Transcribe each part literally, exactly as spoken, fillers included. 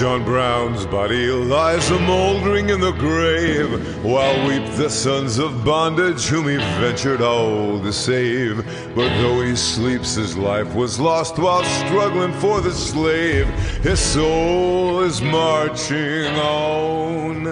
John Brown's body lies a-mouldering in the grave, while weep the sons of bondage whom he ventured all to save. But though he sleeps, his life was lost while struggling for the slave. His soul is marching on.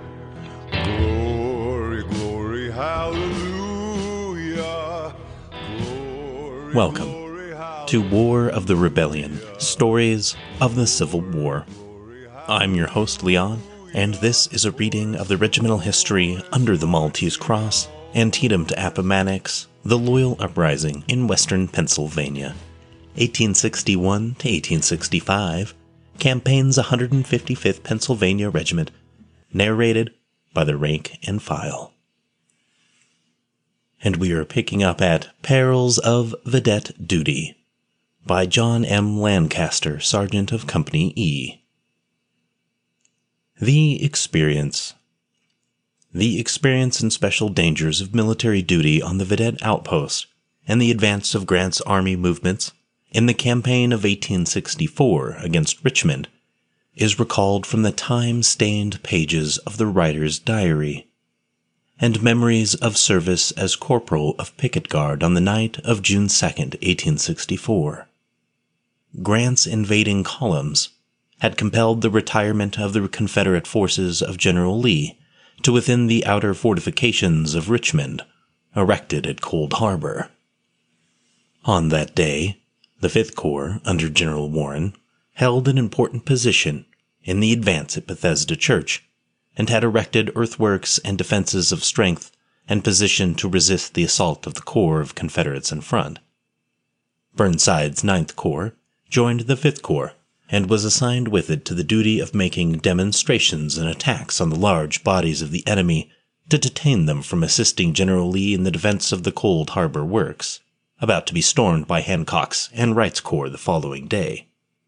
Glory, glory, hallelujah. Glory, Welcome glory, to War of the Rebellion, Stories of the Civil War. I'm your host, Leon, and this is a reading of the regimental history under the Maltese Cross, Antietam to Appomattox, the Loyal Uprising in Western Pennsylvania, eighteen sixty-one to eighteen sixty-five, Campaign's one hundred fifty-fifth Pennsylvania Regiment, narrated by the Rank and File. And we are picking up at Perils of Vedette Duty by John M. Lancaster, Sergeant of Company E. The Experience. The experience and special dangers of military duty on the Vedette Outpost and the advance of Grant's army movements in the campaign of eighteen sixty-four against Richmond is recalled from the time-stained pages of the writer's diary, and memories of service as corporal of picket guard on the night of June second, eighteen sixty-four. Grant's invading columns had compelled the retirement of the Confederate forces of General Lee to within the outer fortifications of Richmond, erected at Cold Harbor. On that day, the Fifth Corps, under General Warren, held an important position in the advance at Bethesda Church, and had erected earthworks and defenses of strength and position to resist the assault of the Corps of Confederates in front. Burnside's Ninth Corps joined the Fifth Corps, and was assigned with it to the duty of making demonstrations and attacks on the large bodies of the enemy to detain them from assisting General Lee in the defense of the Cold Harbor Works, about to be stormed by Hancock's and Wright's Corps the following day.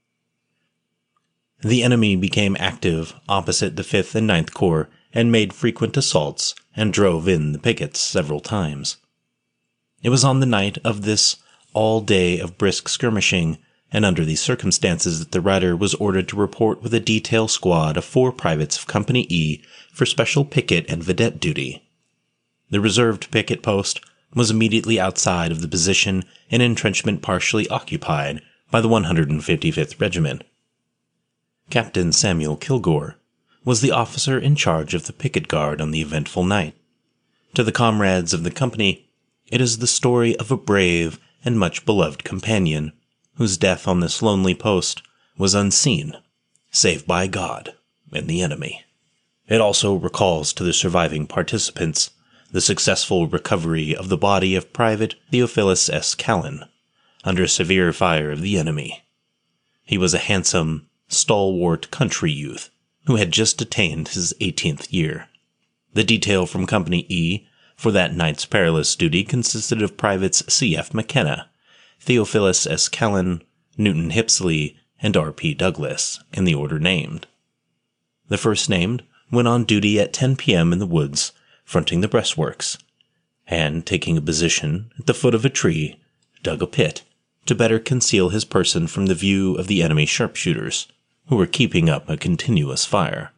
The enemy became active opposite the Fifth and Ninth Corps and made frequent assaults and drove in the pickets several times. It was on the night of this all day of brisk skirmishing and under these circumstances that the writer was ordered to report with a detail squad of four privates of Company E for special picket and vedette duty. The reserved picket post was immediately outside of the position and entrenchment partially occupied by the one hundred fifty-fifth Regiment. Captain Samuel Kilgore was the officer in charge of the picket guard on the eventful night. To the comrades of the company, it is the story of a brave and much beloved companion, whose death on this lonely post was unseen, save by God and the enemy. It also recalls to the surviving participants the successful recovery of the body of Private Theophilus S. Callan, under severe fire of the enemy. He was a handsome, stalwart country youth who had just attained his eighteenth year. The detail from Company E for that night's perilous duty consisted of Privates C F. McKenna, Theophilus S. Callan, Newton Hipsley, and R P. Douglas, in the order named. The first named went on duty at ten p.m. in the woods, fronting the breastworks, and, taking a position at the foot of a tree, dug a pit to better conceal his person from the view of the enemy sharpshooters, who were keeping up a continuous fire.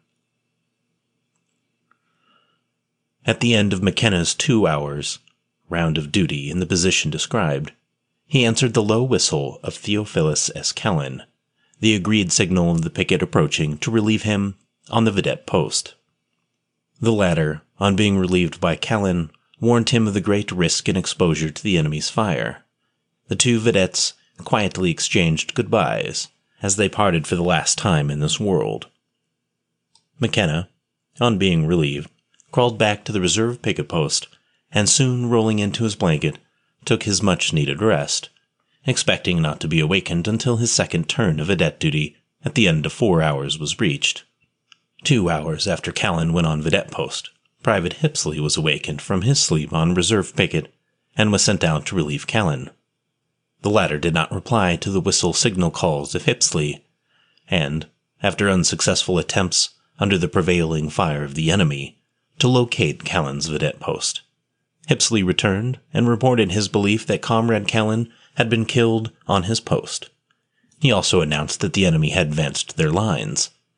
At the end of McKenna's two hours' round of duty in the position described, he answered the low whistle of Theophilus S. Callan, the agreed signal of the picket approaching to relieve him on the vedette post. The latter, on being relieved by Callan, warned him of the great risk and exposure to the enemy's fire. The two vedettes quietly exchanged goodbyes as they parted for the last time in this world. McKenna, on being relieved, crawled back to the reserve picket post, and soon rolling into his blanket, took his much-needed rest, expecting not to be awakened until his second turn of vedette duty at the end of four hours was reached. Two hours after Callan went on vedette post, Private Hipsley was awakened from his sleep on reserve picket and was sent out to relieve Callan. The latter did not reply to the whistle signal calls of Hipsley, and, after unsuccessful attempts under the prevailing fire of the enemy, to locate Callan's vedette post, Hipsley returned and reported his belief that Comrade Callan had been killed on his post. He also announced that the enemy had advanced their lines,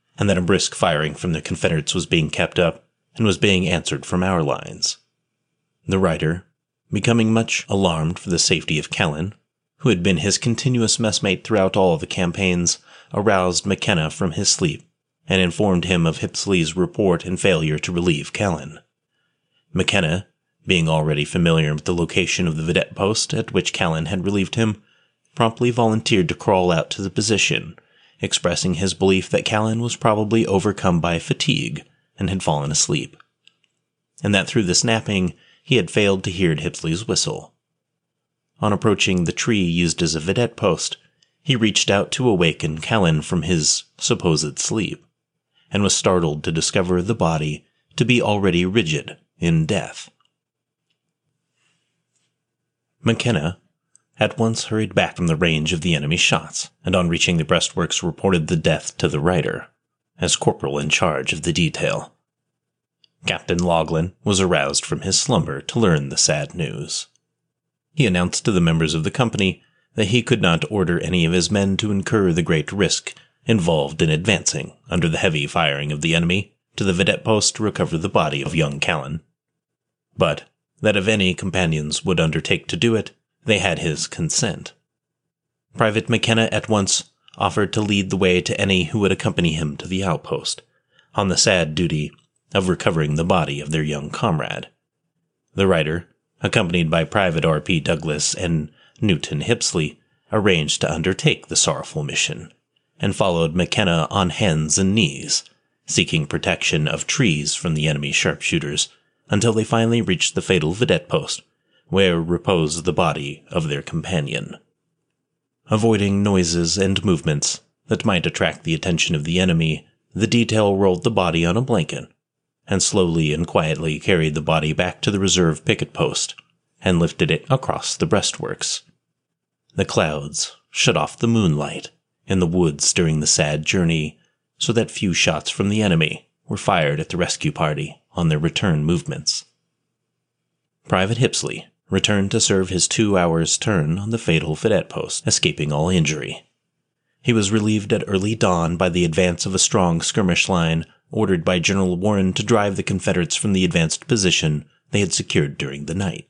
and that a brisk firing from the Confederates was being kept up and was being answered from our lines. The writer, becoming much alarmed for the safety of Callan, who had been his continuous messmate throughout all the campaigns, aroused McKenna from his sleep and informed him of Hippisley's report and failure to relieve Callan. McKenna, being already familiar with the location of the vidette post at which Callan had relieved him, promptly volunteered to crawl out to the position, expressing his belief that Callan was probably overcome by fatigue and had fallen asleep, and that through this napping he had failed to hear Hippisley's whistle. On approaching the tree used as a vidette post, he reached out to awaken Callan from his supposed sleep, and was startled to discover the body to be already rigid in death. McKenna at once hurried back from the range of the enemy's shots, and on reaching the breastworks reported the death to the writer, as corporal in charge of the detail. Captain Loughlin was aroused from his slumber to learn the sad news. He announced to the members of the company that he could not order any of his men to incur the great risk involved in advancing, under the heavy firing of the enemy, to the vidette post to recover the body of young Callan, but that if any companions would undertake to do it, they had his consent. Private McKenna at once offered to lead the way to any who would accompany him to the outpost, on the sad duty of recovering the body of their young comrade. The writer, accompanied by Private R P Douglas and Newton Hippisley, arranged to undertake the sorrowful mission, and followed McKenna on hands and knees, seeking protection of trees from the enemy sharpshooters, until they finally reached the fatal vidette post, where reposed the body of their companion. Avoiding noises and movements that might attract the attention of the enemy, the detail rolled the body on a blanket, and slowly and quietly carried the body back to the reserve picket post, and lifted it across the breastworks. The clouds shut off the moonlight in the woods during the sad journey, so that few shots from the enemy were fired at the rescue party on their return movements. Private Hippisley returned to serve his two hours' turn on the fatal vidette post, escaping all injury. He was relieved at early dawn by the advance of a strong skirmish line ordered by General Warren to drive the Confederates from the advanced position they had secured during the night.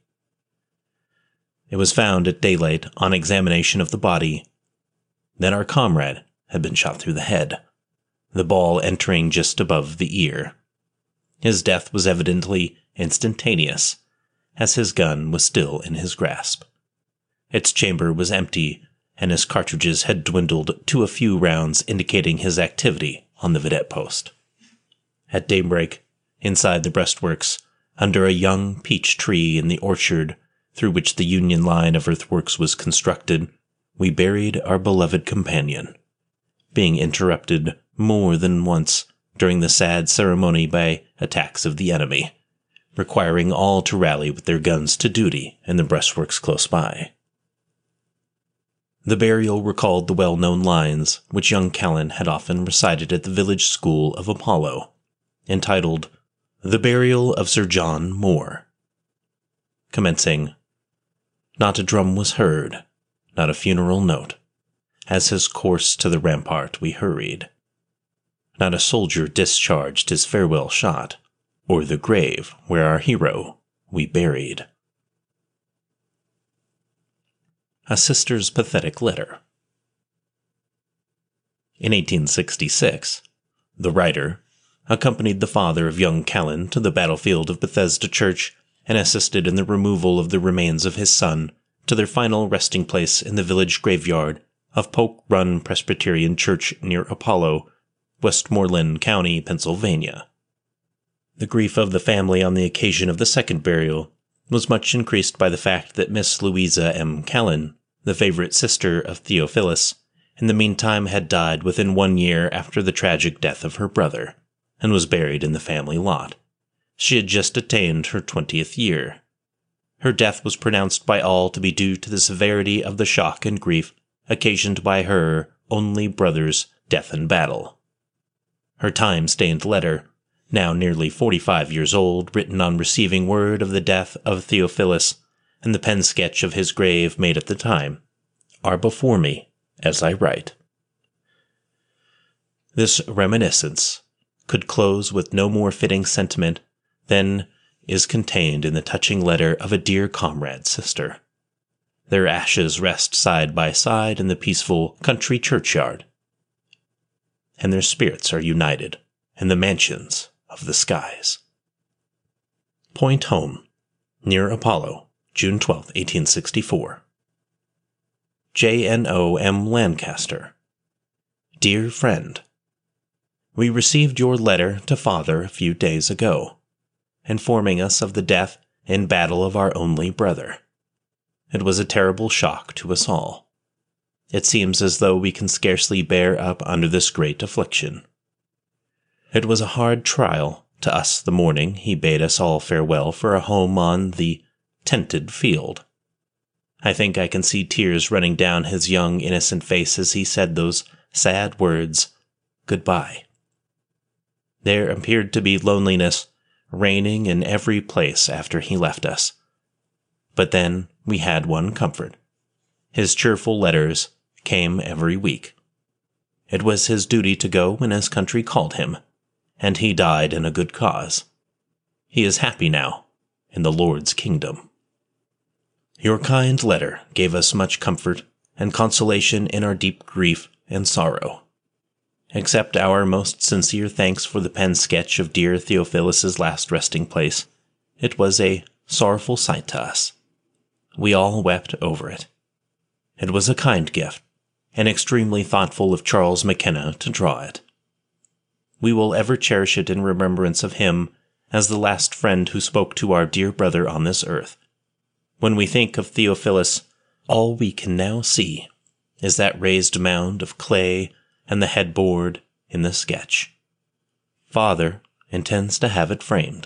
It was found at daylight, on examination of the body, that our comrade had been shot through the head, the ball entering just above the ear. His death was evidently instantaneous, as his gun was still in his grasp. Its chamber was empty, and his cartridges had dwindled to a few rounds, indicating his activity on the vidette post. At daybreak, inside the breastworks, under a young peach tree in the orchard through which the Union line of earthworks was constructed, we buried our beloved companion, being interrupted more than once during the sad ceremony by attacks of the enemy, requiring all to rally with their guns to duty in the breastworks close by. The burial recalled the well-known lines which young Callan had often recited at the village school of Apollo, entitled The Burial of Sir John Moore, commencing, "Not a drum was heard, not a funeral note, as his course to the rampart we hurried. Not a soldier discharged his farewell shot, or the grave where our hero we buried." A Sister's Pathetic Letter. In eighteen sixty-six, the writer accompanied the father of young Callan to the battlefield of Bethesda Church and assisted in the removal of the remains of his son to their final resting place in the village graveyard of Polk Run Presbyterian Church near Apollo, Westmoreland County, Pennsylvania. The grief of the family on the occasion of the second burial was much increased by the fact that Miss Louisa M. Callan, the favorite sister of Theophilus, in the meantime had died within one year after the tragic death of her brother, and was buried in the family lot. She had just attained her twentieth year. Her death was pronounced by all to be due to the severity of the shock and grief occasioned by her only brother's death in battle. Her time-stained letter, now nearly forty-five years old, written on receiving word of the death of Theophilus, and the pen sketch of his grave made at the time, are before me as I write. This reminiscence could close with no more fitting sentiment than is contained in the touching letter of a dear comrade's sister. Their ashes rest side by side in the peaceful country churchyard, and their spirits are united in the mansions of the skies. Point Home, near Apollo, June twelfth, eighteen sixty-four. J N O M Lancaster. Dear Friend, we received your letter to Father a few days ago, informing us of the death in battle of our only brother. It was a terrible shock to us all. It seems as though we can scarcely bear up under this great affliction. It was a hard trial to us the morning he bade us all farewell for a home on the tented field. I think I can see tears running down his young, innocent face as he said those sad words, "Goodbye." There appeared to be loneliness reigning in every place after he left us. But then we had one comfort. His cheerful letters came every week. It was his duty to go when his country called him, and he died in a good cause. He is happy now in the Lord's kingdom. Your kind letter gave us much comfort and consolation in our deep grief and sorrow. Accept our most sincere thanks for the pen sketch of dear Theophilus's last resting place. It was a sorrowful sight to us. We all wept over it. It was a kind gift, and extremely thoughtful of Charles McKenna to draw it. We will ever cherish it in remembrance of him as the last friend who spoke to our dear brother on this earth. When we think of Theophilus, all we can now see is that raised mound of clay and the headboard in the sketch. Father intends to have it framed.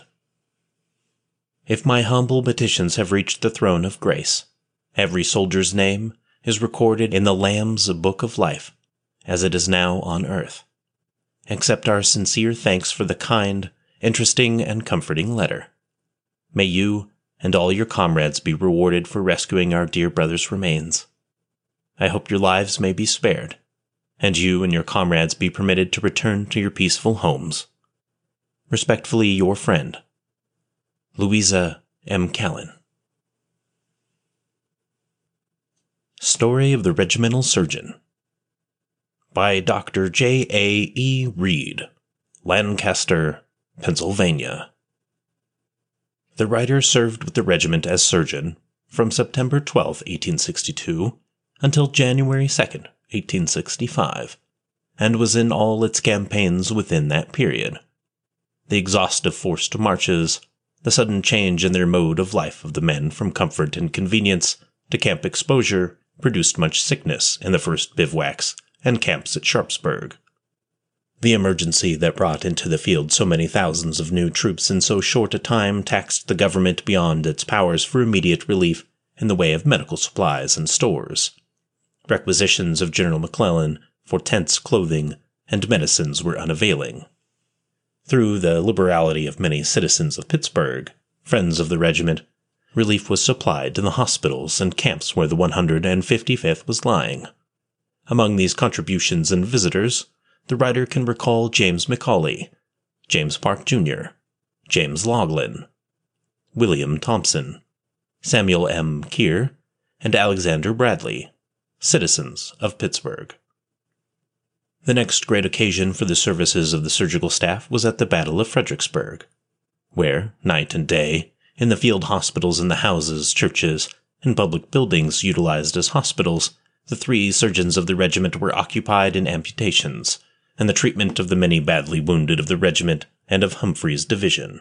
If my humble petitions have reached the throne of grace, every soldier's name is recorded in the Lamb's Book of Life, as it is now on earth. Accept our sincere thanks for the kind, interesting, and comforting letter. May you and all your comrades be rewarded for rescuing our dear brother's remains. I hope your lives may be spared, and you and your comrades be permitted to return to your peaceful homes. Respectfully, your friend, Louisa M. Callan. Story of the Regimental Surgeon by Doctor J A E Reed, Lancaster, Pennsylvania. The writer served with the regiment as surgeon from September twelfth, eighteen sixty-two, until January second, eighteen sixty-five, and was in all its campaigns within that period. The exhaustive forced marches, the sudden change in their mode of life of the men from comfort and convenience to camp exposure produced much sickness in the first bivouacs and camps at Sharpsburg. The emergency that brought into the field so many thousands of new troops in so short a time taxed the government beyond its powers for immediate relief in the way of medical supplies and stores. Requisitions of General McClellan for tents, clothing, and medicines were unavailing. Through the liberality of many citizens of Pittsburgh, friends of the regiment, relief was supplied to the hospitals and camps where the one hundred fifty-fifth was lying. Among these contributions and visitors, the writer can recall James McCauley, James Park Junior, James Laughlin, William Thompson, Samuel M. Keir, and Alexander Bradley, citizens of Pittsburgh. The next great occasion for the services of the surgical staff was at the Battle of Fredericksburg, where, night and day, in the field hospitals and the houses, churches, and public buildings utilized as hospitals, the three surgeons of the regiment were occupied in amputations and the treatment of the many badly wounded of the regiment and of Humphrey's division.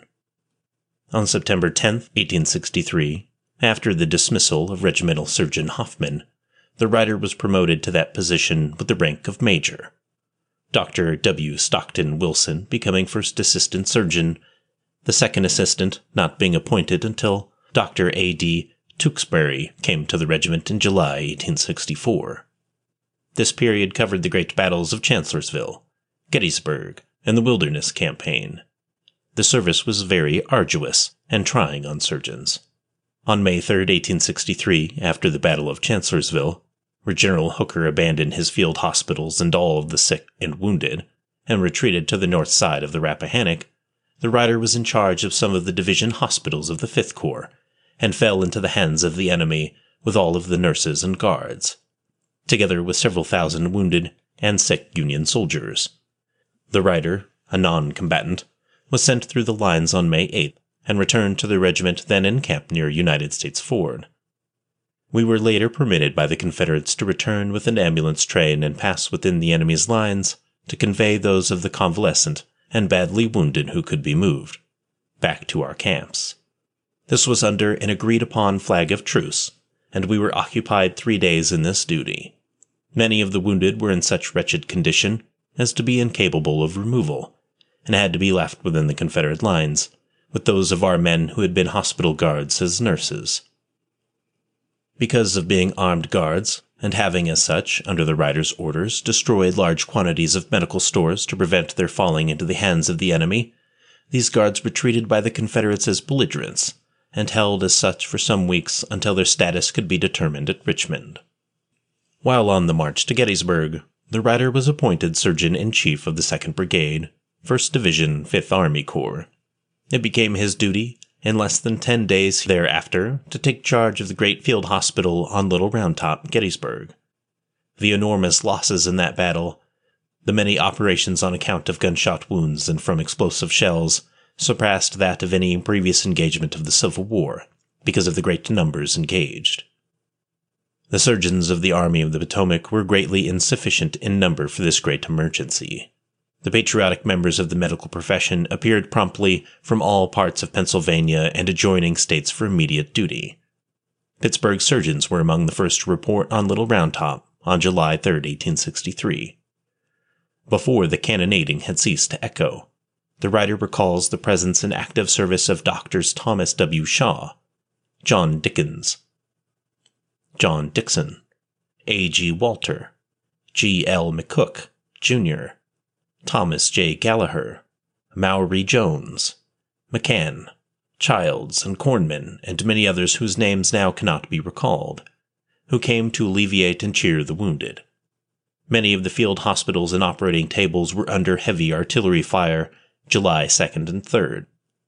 On September tenth, eighteen sixty-three, after the dismissal of Regimental Surgeon Hoffman, the writer was promoted to that position with the rank of major, Doctor W. Stockton Wilson becoming first assistant surgeon, the second assistant not being appointed until Doctor A D Tewksbury came to the regiment in July eighteen sixty-four. This period covered the great battles of Chancellorsville, Gettysburg, and the Wilderness Campaign. The service was very arduous and trying on surgeons. On May third, eighteen sixty-three, after the Battle of Chancellorsville, where General Hooker abandoned his field hospitals and all of the sick and wounded, and retreated to the north side of the Rappahannock, the rider was in charge of some of the division hospitals of the Fifth Corps, and fell into the hands of the enemy with all of the nurses and guards, together with several thousand wounded and sick Union soldiers. The rider, a non-combatant, was sent through the lines on May eighth and returned to the regiment then in camp near United States Ford. We were later permitted by the Confederates to return with an ambulance train and pass within the enemy's lines to convey those of the convalescent and badly wounded who could be moved back to our camps. This was under an agreed-upon flag of truce, and we were occupied three days in this duty. Many of the wounded were in such wretched condition as to be incapable of removal, and had to be left within the Confederate lines, with those of our men who had been hospital guards as nurses. Because of being armed guards, and having as such, under the rider's orders, destroyed large quantities of medical stores to prevent their falling into the hands of the enemy, these guards were treated by the Confederates as belligerents, and held as such for some weeks until their status could be determined at Richmond. While on the march to Gettysburg, the rider was appointed Surgeon-in-Chief of the second Brigade, first Division, fifth Army Corps. It became his duty, in less than ten days thereafter, to take charge of the great field hospital on Little Round Top, Gettysburg. The enormous losses in that battle, the many operations on account of gunshot wounds and from explosive shells, surpassed that of any previous engagement of the Civil War, because of the great numbers engaged. The surgeons of the Army of the Potomac were greatly insufficient in number for this great emergency. The patriotic members of the medical profession appeared promptly from all parts of Pennsylvania and adjoining states for immediate duty. Pittsburgh surgeons were among the first to report on Little Round Top on July third, eighteen sixty-three. Before the cannonading had ceased to echo, the writer recalls the presence and active service of Doctors Thomas W. Shaw, John Dickens, John Dixon, A. G. Walter, G. L. McCook, Junior, Thomas J. Gallagher, Maury Jones, McCann, Childs, and Cornman, and many others whose names now cannot be recalled, who came to alleviate and cheer the wounded. Many of the field hospitals and operating tables were under heavy artillery fire July second and third.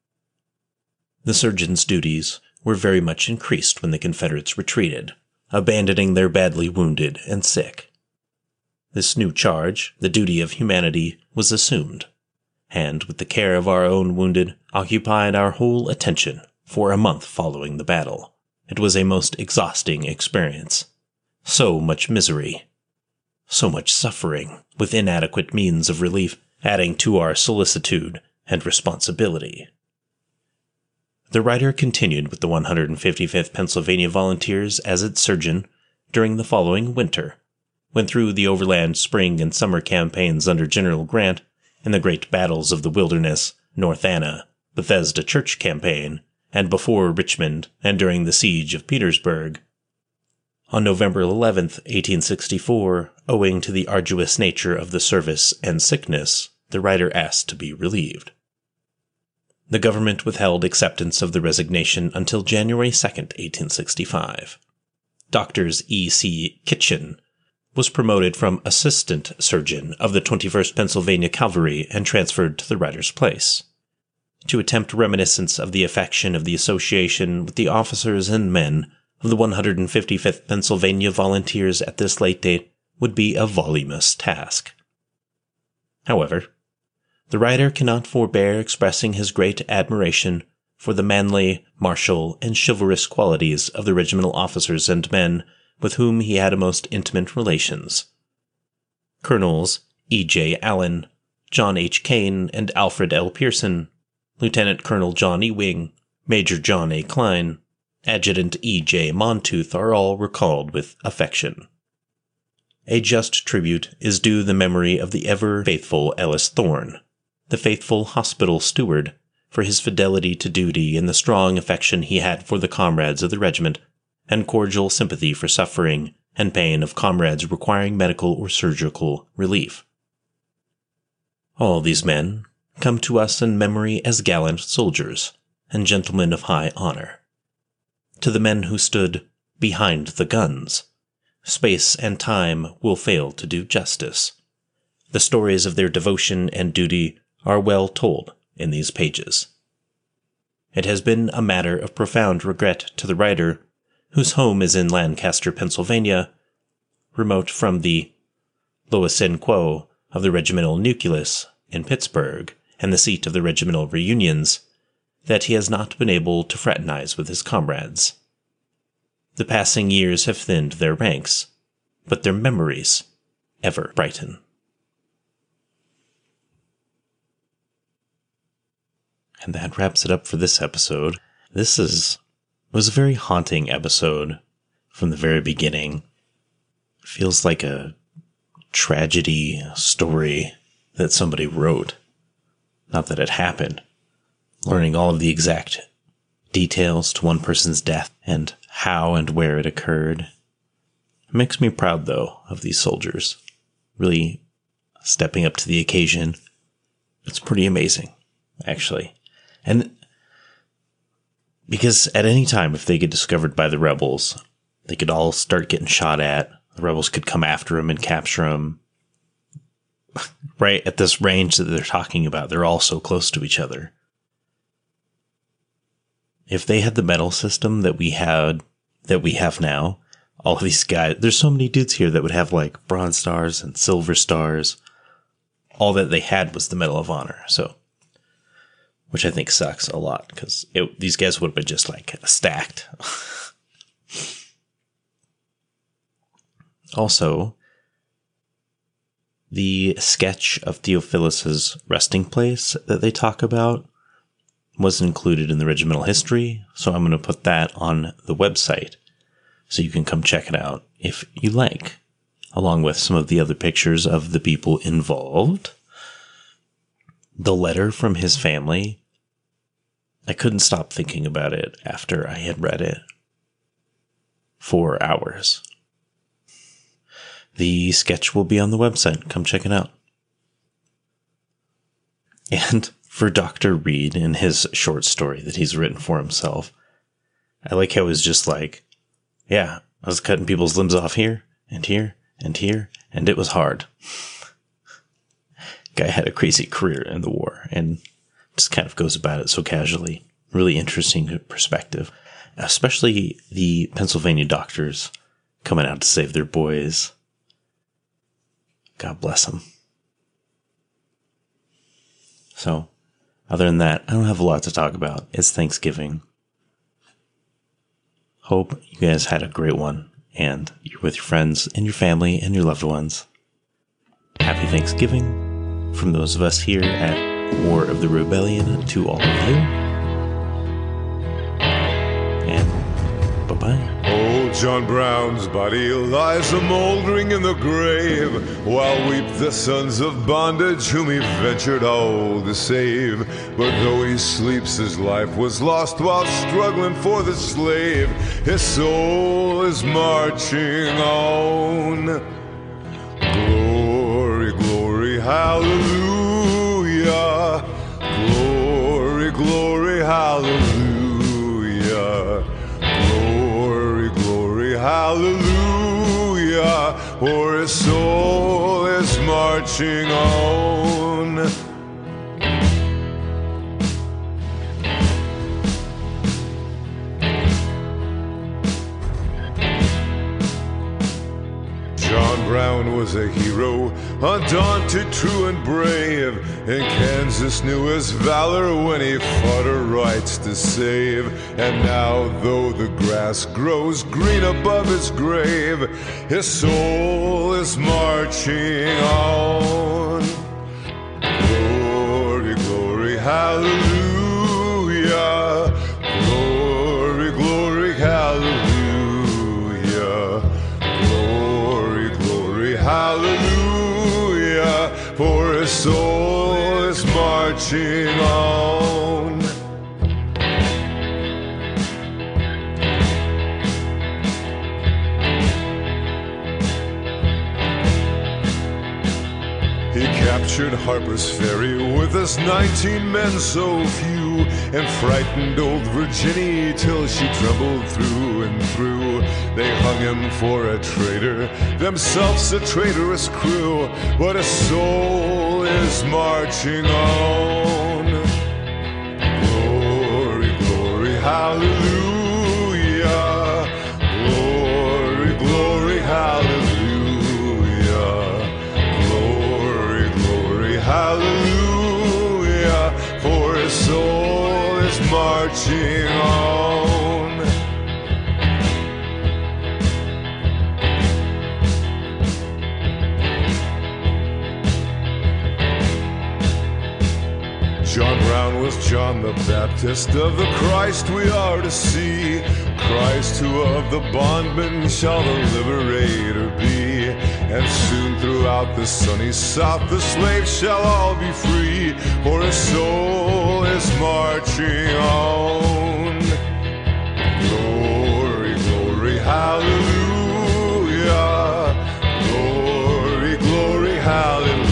The surgeons' duties were very much increased when the Confederates retreated, abandoning their badly wounded and sick. This new charge, the duty of humanity, was assumed, and, with the care of our own wounded, occupied our whole attention for a month following the battle. It was a most exhausting experience. So much misery, so much suffering, with inadequate means of relief, adding to our solicitude and responsibility. The writer continued with the one hundred fifty-fifth Pennsylvania Volunteers as its surgeon during the following winter, when through the overland spring and summer campaigns under General Grant, in the great battles of the Wilderness, North Anna, Bethesda Church campaign, and before Richmond and during the siege of Petersburg. On November eleventh, eighteen sixty-four, owing to the arduous nature of the service and sickness, the writer asked to be relieved. The government withheld acceptance of the resignation until January second, eighteen sixty-five. Doctors E. C. Kitchen was promoted from assistant surgeon of the twenty-first Pennsylvania Cavalry and transferred to the writer's place. To attempt reminiscence of the affection of the association with the officers and men of the one hundred fifty-fifth Pennsylvania Volunteers at this late date would be a voluminous task. However, the writer cannot forbear expressing his great admiration for the manly, martial, and chivalrous qualities of the regimental officers and men with whom he had a most intimate relations. Colonels E. J. Allen, John H. Kane, and Alfred L. Pearson, Lieutenant Colonel John Ewing, Major John A. Klein, Adjutant E. J. Montooth are all recalled with affection. A just tribute is due the memory of the ever-faithful Ellis Thorne, the faithful hospital steward, for his fidelity to duty and the strong affection he had for the comrades of the regiment, and cordial sympathy for suffering and pain of comrades requiring medical or surgical relief. All these men come to us in memory as gallant soldiers and gentlemen of high honor. To the men who stood behind the guns, space and time will fail to do justice. The stories of their devotion and duty are well told in these pages. It has been a matter of profound regret to the writer, whose home is in Lancaster, Pennsylvania, remote from the lowus in quo of the regimental nucleus in Pittsburgh and the seat of the regimental reunions, that he has not been able to fraternize with his comrades. The passing years have thinned their ranks, but their memories ever brighten. And that wraps it up for this episode. This is was a very haunting episode from the very beginning. It feels like a tragedy story that somebody wrote. Not that it happened. Learning all of the exact details to one person's death and how and where it occurred. It makes me proud, though, of these soldiers. Really stepping up to the occasion. It's pretty amazing, actually. And because at any time, if they get discovered by the rebels, they could all start getting shot at. The rebels could come after them and capture them. Right at this range that they're talking about, they're all so close to each other. If they had the medal system that we had, that we have now, all of these guys, there's so many dudes here that would have like bronze stars and silver stars. All that they had was the Medal of Honor. So, which I think sucks a lot because these guys would have been just like stacked. Also, the sketch of Theophilus's resting place that they talk about was included in the regimental history, so I'm going to put that on the website so you can come check it out if you like, along with some of the other pictures of the people involved. The letter from his family, I couldn't stop thinking about it after I had read it for hours. The sketch will be on the website. Come check it out. And for Doctor Reed in his short story that he's written for himself, I like how it was just like, yeah, I was cutting people's limbs off here and here and here, and it was hard. Guy had a crazy career in the war and just kind of goes about it so casually. Really interesting perspective, especially the Pennsylvania doctors coming out to save their boys. God bless them. So, other than that, I don't have a lot to talk about. It's Thanksgiving. Hope you guys had a great one, and you're with your friends and your family and your loved ones. Happy Thanksgiving from those of us here at War of the Rebellion to all of you. And bye-bye. Old John Brown's body lies a-mouldering in the grave, while weep the sons of bondage whom he ventured all to save. But though he sleeps, his life was lost while struggling for the slave. His soul is marching on. Glory, glory, hallelujah. Glory, glory, hallelujah. Hallelujah, for his soul is marching on. John Brown was a hero, undaunted, true and brave, and Kansas knew his valor when he fought her rights to save. And now, though the grass grows green above his grave, his soul is marching on. Glory, glory, hallelujah. Glory, glory, hallelujah. Hallelujah, for his soul is marching on. He captured Harper's Ferry with his nineteen men so few, true, and frightened old Virginia till she trembled through and through. They hung him for a traitor, themselves a traitorous crew, but a soul is marching on. Glory, glory, hallelujah. Glory, glory, hallelujah. Glory, glory, hallelujah. For his soul is marching on. John Brown was John the Baptist, of the Christ we are to see. Christ who of the bondman shall the liberator be. And soon throughout the sunny South the slaves shall all be free, for his soul is marching on. Glory, glory, hallelujah. Glory, glory, hallelujah.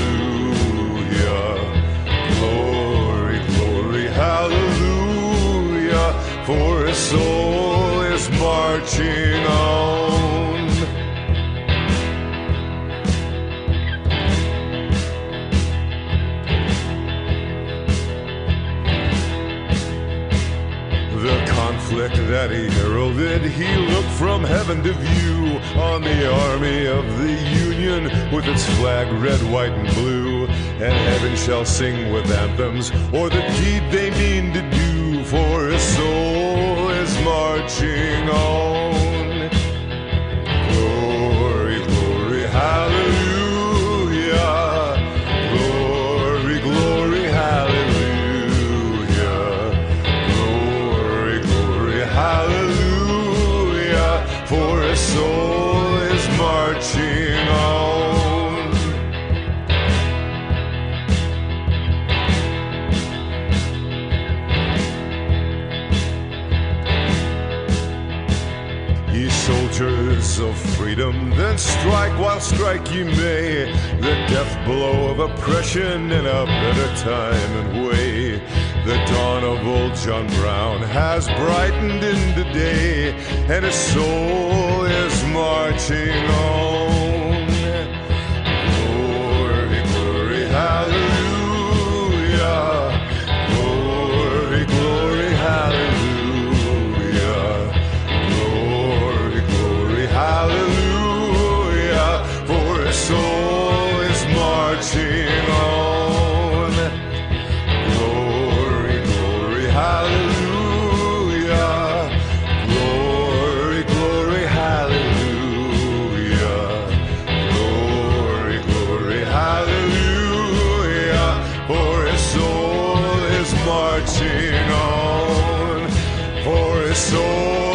Hallelujah, for his soul is marching on. The conflict that he heralded, he looked from heaven to view on the army of the Union with its flag red, white, and blue. And heaven shall sing with anthems o'er the deed they mean to do, for his soul is marching on. Glory, glory, hallelujah. Glory, glory, hallelujah. Glory, glory, hallelujah. For his soul is marching on. Soldiers of freedom, then strike while strike ye may, the death blow of oppression in a better time and way. The dawn of old John Brown has brightened into day, and his soul is marching on. Glory, glory, hallelujah. Glory, glory, hallelujah. Hallelujah, for his soul is marching on. Glory, glory, hallelujah. Glory, glory, hallelujah. Glory, glory, hallelujah. For his soul is marching on. For his soul